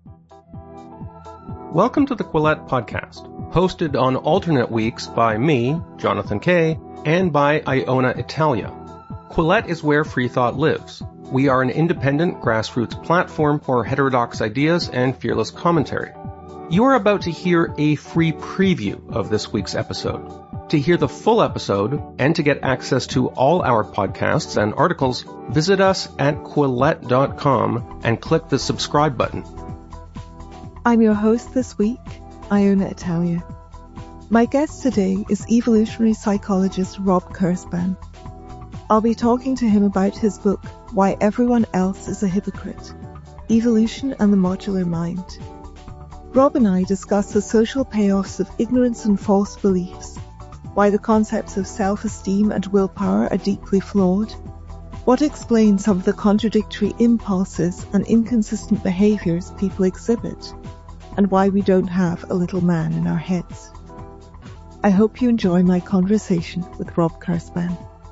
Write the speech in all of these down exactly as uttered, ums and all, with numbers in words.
Welcome to the Quillette Podcast, hosted on alternate weeks by me, Jonathan Kay, and by Iona Italia. Quillette is where free thought lives. We are an independent grassroots platform for heterodox ideas and fearless commentary. You are about to hear a free preview of this week's episode. To hear the full episode and to get access to all our podcasts and articles, visit us at quillette dot com and click the subscribe button. I'm your host this week, Iona Italia. My guest today is evolutionary psychologist Rob Kurzban. I'll be talking to him about his book, Why Everyone Else is a Hypocrite, Evolution and the Modular Mind. Rob and I discuss the social payoffs of ignorance and false beliefs, why the concepts of self-esteem and willpower are deeply flawed, what explains some of the contradictory impulses and inconsistent behaviours people exhibit, and why we don't have a little man in our heads. I hope you enjoy my conversation with Rob Kurzban.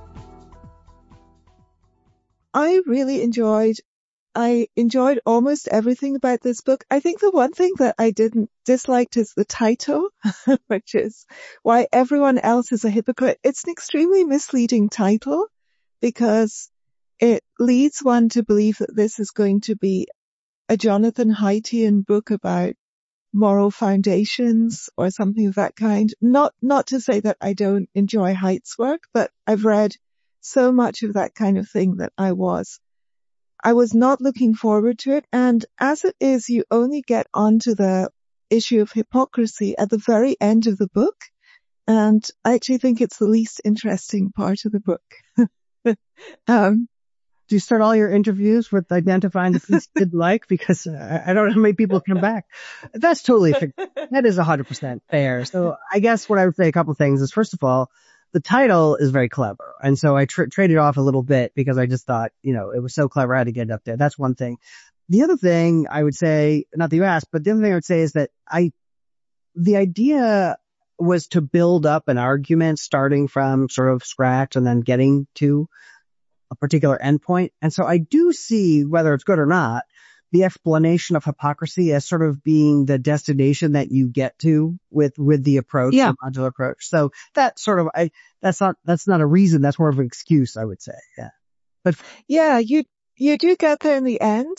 I really enjoyed, I enjoyed almost everything about this book. I think the one thing that I didn't disliked is the title, which is Why Everyone Else is a Hypocrite. It's an extremely misleading title because it leads one to believe that this is going to be a Jonathan Haidtian book about moral foundations or something of that kind. Not, not to say that I don't enjoy Haidt's work, but I've read so much of that kind of thing that I was, I was not looking forward to it. And as it is, you only get onto the issue of hypocrisy at the very end of the book. And I actually think it's the least interesting part of the book. um, Do you start all your interviews with identifying the piece you did like? Because uh, I don't know how many people come back. That's totally, that is one hundred percent fair. So I guess what I would say a couple of things is, first of all, the title is very clever. And so I tra- traded off a little bit because I just thought, you know, it was so clever I had to get it up there. That's one thing. The other thing I would say, not that you asked, but the other thing I would say is that I, the idea was to build up an argument starting from sort of scratch and then getting to a particular endpoint. And so I do see, whether it's good or not, the explanation of hypocrisy as sort of being the destination that you get to with, with the approach, yeah. the modular approach. So that sort of, I, that's not, that's not a reason. That's more of an excuse, I would say. Yeah. But yeah, you, you do get there in the end.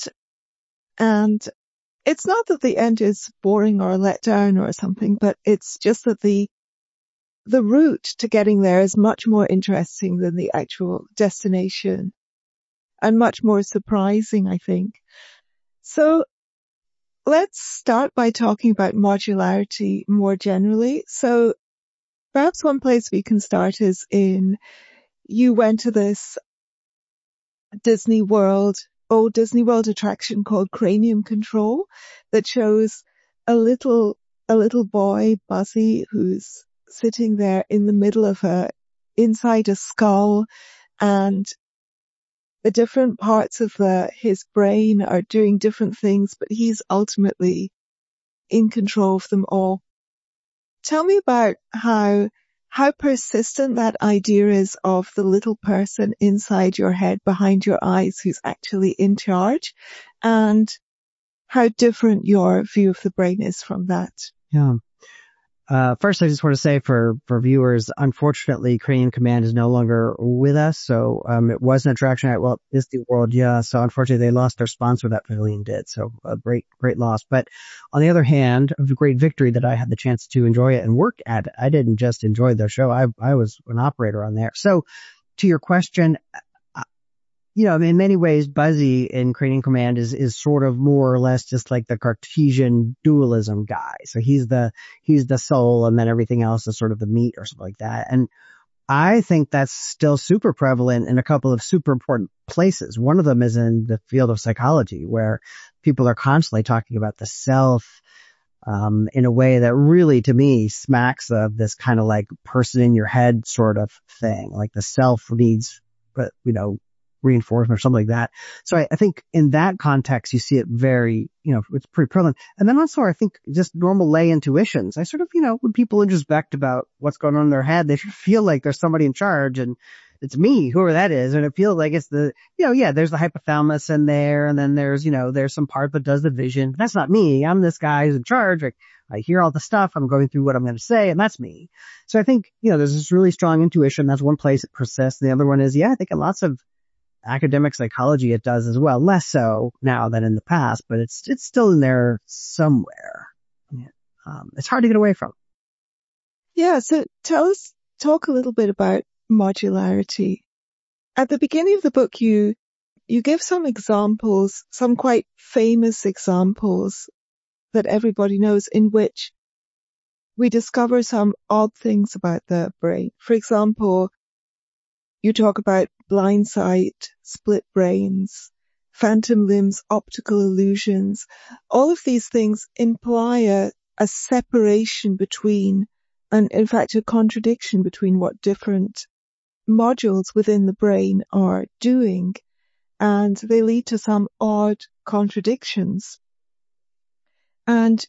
And it's not that the end is boring or let down or something, but it's just that the The route to getting there is much more interesting than the actual destination and much more surprising, I think. So let's start by talking about modularity more generally. So perhaps one place we can start is in, you went to this Disney World, old Disney World attraction called Cranium Control that shows a little, a little boy, Buzzy, who's sitting there in the middle of a, inside a skull, and the different parts of the, his brain are doing different things, but he's ultimately in control of them all. Tell me about how, how persistent that idea is of the little person inside your head, behind your eyes, who's actually in charge, and how different your view of the brain is from that. yeah. Uh, first, I just want to say for, for viewers, unfortunately, Cranium Command is no longer with us. So, um, it was an attraction at Walt Disney World. Yeah. So unfortunately, they lost their sponsor, that pavilion did. So a great, great loss. But on the other hand, a great victory that I had the chance to enjoy it and work at it. I didn't just enjoy their show. I, I was an operator on there. So to your question, you know, in many ways, Buzzy in Cranium Command is, is sort of more or less just like the Cartesian dualism guy. So he's the, he's the soul, and then everything else is sort of the meat or something like that. And I think that's still super prevalent in a couple of super important places. One of them is in the field of psychology, where people are constantly talking about the self, um, in a way that really, to me, smacks of this kind of like person in your head sort of thing. Like the self needs, but you know, reinforcement or something like that. So I, I think in that context, you see it very, you know, it's pretty prevalent. And then also I think just normal lay intuitions. I sort of, you know, when people introspect about what's going on in their head, they feel like there's somebody in charge, and it's me, whoever that is. And it feels like it's the, you know, yeah, there's the hypothalamus in there. And then there's, you know, there's some part that does the vision. But that's not me. I'm this guy who's in charge. Like, I hear all the stuff. I'm going through what I'm going to say, and that's me. So I think, you know, there's this really strong intuition. That's one place it persists. And the other one is, yeah, I think in lots of academic psychology it does as well. Less so now than in the past, but it's it's still in there somewhere. Um, it's hard to get away from. Yeah, so tell us, talk a little bit about modularity. At the beginning of the book, you you give some examples, some quite famous examples that everybody knows, in which we discover some odd things about the brain. For example, you talk about blind sight, split brains, phantom limbs, optical illusions. All of these things imply a, a separation between, and in fact a contradiction between what different modules within the brain are doing, and they lead to some odd contradictions. And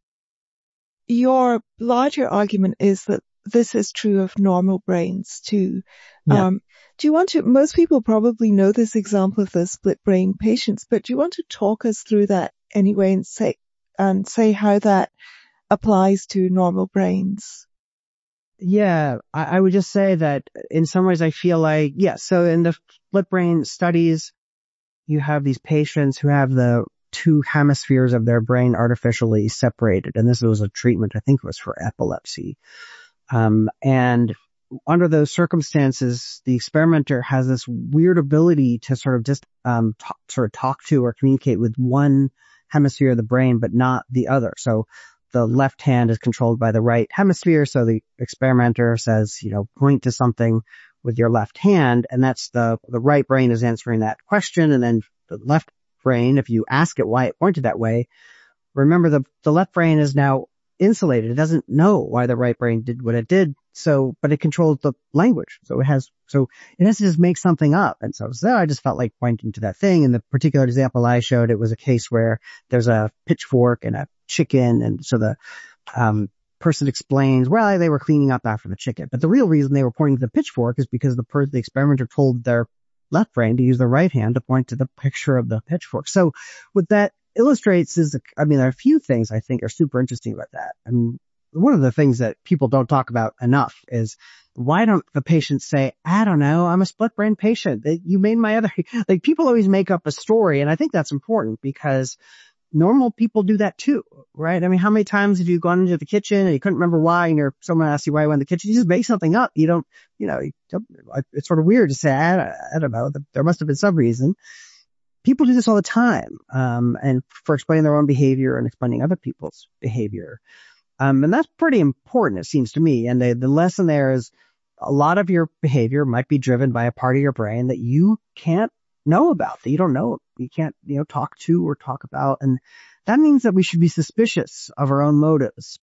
your larger argument is that this is true of normal brains too. Yeah. Um, do you want to, most people probably know this example of the split brain patients, but do you want to talk us through that anyway and say, and say how that applies to normal brains? Yeah, I, I would just say that in some ways I feel like, yeah, so in the split brain studies, you have these patients who have the two hemispheres of their brain artificially separated. And this was a treatment, I think it was for epilepsy. Um, and under those circumstances, the experimenter has this weird ability to sort of just um, talk, sort of talk to or communicate with one hemisphere of the brain, but not the other. So the left hand is controlled by the right hemisphere. So the experimenter says, you know, point to something with your left hand, and that's the the right brain is answering that question, and then the left brain, if you ask it why it pointed that way, remember the the left brain is now insulated. It doesn't know why the right brain did what it did. So, but it controls the language. So it has, so it has to just make something up. And so, so I just felt like pointing to that thing. In the particular example I showed, it was a case where there's a pitchfork and a chicken. And so the, um, person explains, well, they were cleaning up after the chicken. But the real reason they were pointing to the pitchfork is because the per- the experimenter told their left brain to use their right hand to point to the picture of the pitchfork. So what that illustrates is, I mean, there are a few things I think are super interesting about that. I mean, one of the things that people don't talk about enough is, why don't the patients say, I don't know, I'm a split brain patient. You made my other, like, people always make up a story. And I think that's important because normal people do that too, right? I mean, how many times have you gone into the kitchen and you couldn't remember why, and you're, someone asks you why you went in the kitchen? You just make something up. You don't, you know, you don't, it's sort of weird to say, I, I don't know, there must have been some reason. People do this all the time, um, and for explaining their own behavior and explaining other people's behavior. Um, and that's pretty important, it seems to me. And the, the lesson there is a lot of your behavior might be driven by a part of your brain that you can't know about, that you don't know, you can't, you know, talk to or talk about. And that means that we should be suspicious of our own motives.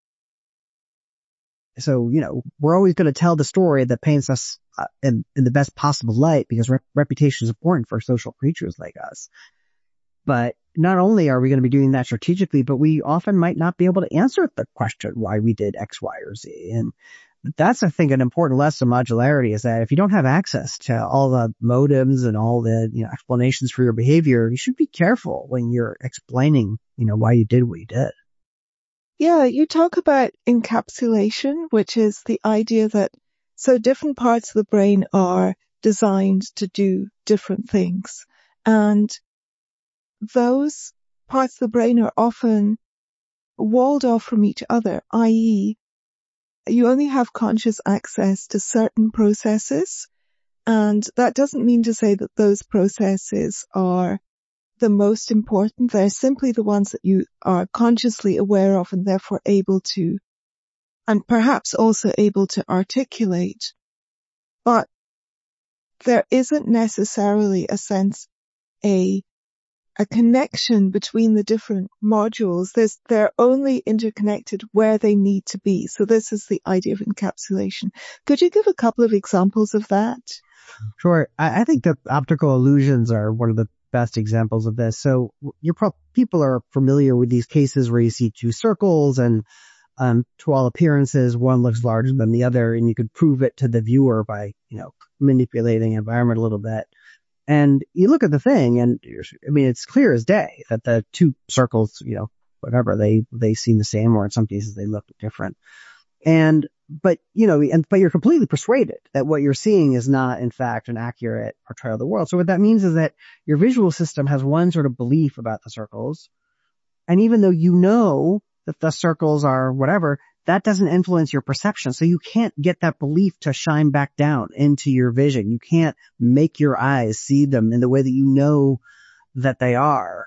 So, you know, we're always going to tell the story that paints us uh, in, in the best possible light, because rep- reputation is important for social creatures like us. But not only are we going to be doing that strategically, but we often might not be able to answer the question why we did X, Y, or Z. And that's, I think, an important lesson of modularity, is that if you don't have access to all the motives and all the, you know, explanations for your behavior, you should be careful when you're explaining, you know, why you did what you did. Yeah, you talk about encapsulation, which is the idea that so different parts of the brain are designed to do different things. And those parts of the brain are often walled off from each other, that is, you only have conscious access to certain processes. And that doesn't mean to say that those processes are the most important. They're simply the ones that you are consciously aware of and therefore able to, and perhaps also able to articulate. But there isn't necessarily a sense, a a connection between the different modules. There's, they're only interconnected where they need to be. So this is the idea of encapsulation. Could you give a couple of examples of that? Sure. I, I think the optical illusions are one of the best examples of this. So you're pro- people are familiar with these cases where you see two circles, and Um, to all appearances, one looks larger than the other, and you could prove it to the viewer by, you know, manipulating the environment a little bit. And you look at the thing, and you're, I mean, it's clear as day that the two circles, you know, whatever, they, they seem the same, or in some cases they look different. And, but, you know, and, but you're completely persuaded that what you're seeing is not, in fact, an accurate portrayal of the world. So what that means is that your visual system has one sort of belief about the circles. And even though you know that the circles are whatever, that doesn't influence your perception. So you can't get that belief to shine back down into your vision. You can't make your eyes see them in the way that you know that they are.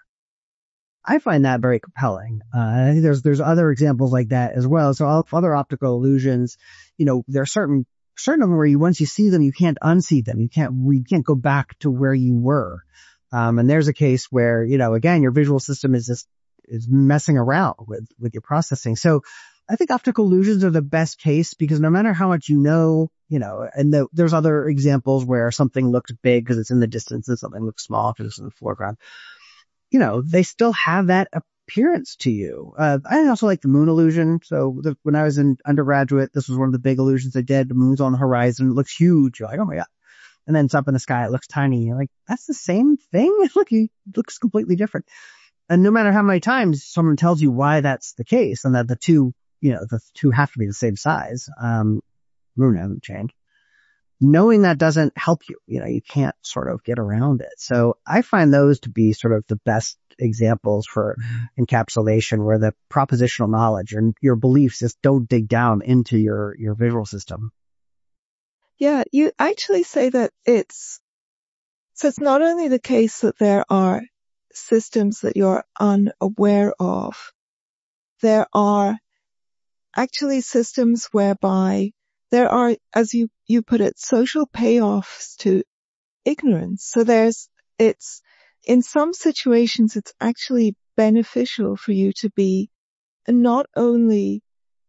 I find that very compelling. Uh, I think there's, there's other examples like that as well. So all other optical illusions, you know, there are certain, certain of them where you, once you see them, you can't unsee them. You can't, you can't go back to where you were. Um, and there's a case where, you know, again, your visual system is just, is messing around with, with your processing. So I think optical illusions are the best case because no matter how much you know, you know, and the, there's other examples where something looks big because it's in the distance and something looks small because it's in the foreground. You know, they still have that appearance to you. Uh, I also like the moon illusion. So the, when I was in undergraduate, this was one of the big illusions I did. The moon's on the horizon. It looks huge. You're like, oh my God. And then it's up in the sky. It looks tiny. You're like, that's the same thing. Look, it looks completely different. And no matter how many times someone tells you why that's the case and that the two, you know, the two have to be the same size, um, moon hasn't changed. Knowing that doesn't help you. You know, you can't sort of get around it. So I find those to be sort of the best examples for encapsulation where the propositional knowledge and your beliefs just don't dig down into your, your visual system. Yeah, you actually say that it's, so it's not only the case that there are systems that you're unaware of, there are actually systems whereby there are, as you, you put it, social payoffs to ignorance. So there's, it's, in some situations, it's actually beneficial for you to be not only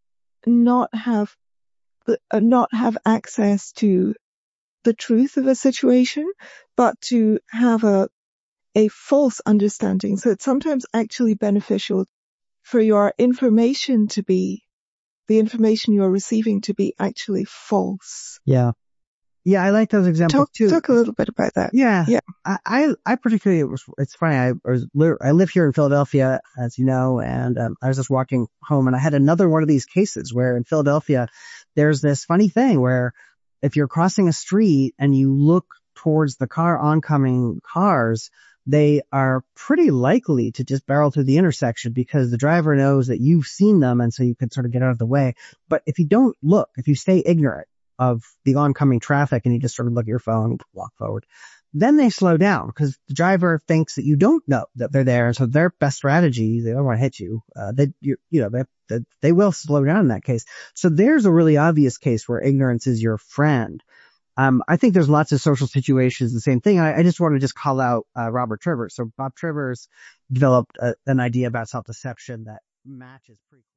not have, uh, not have access to the truth of a situation, but to have a, a false understanding. So it's sometimes actually beneficial for your information to be, the information you're receiving to be actually false. Yeah. Yeah, I like those examples talk, too. Talk a little bit about that. Yeah. Yeah. I, I, I particularly, it was, it's funny. I was, I live here in Philadelphia, as you know, and um, I was just walking home and I had another one of these cases where in Philadelphia, there's this funny thing where if you're crossing a street and you look towards the car oncoming cars, they are pretty likely to just barrel through the intersection because the driver knows that you've seen them and so you can sort of get out of the way. But if you don't look, if you stay ignorant of the oncoming traffic and you just sort of look at your phone, walk forward, then they slow down because the driver thinks that you don't know that they're there. And so their best strategy, they don't want to hit you. Uh, they, you, you know, they, they, they will slow down in that case. So there's a really obvious case where ignorance is your friend. Um, I think there's lots of social situations, the same thing. I, I just want to just call out, uh, Robert Trivers. So Bob Trivers developed a, an idea about self-deception that matches pretty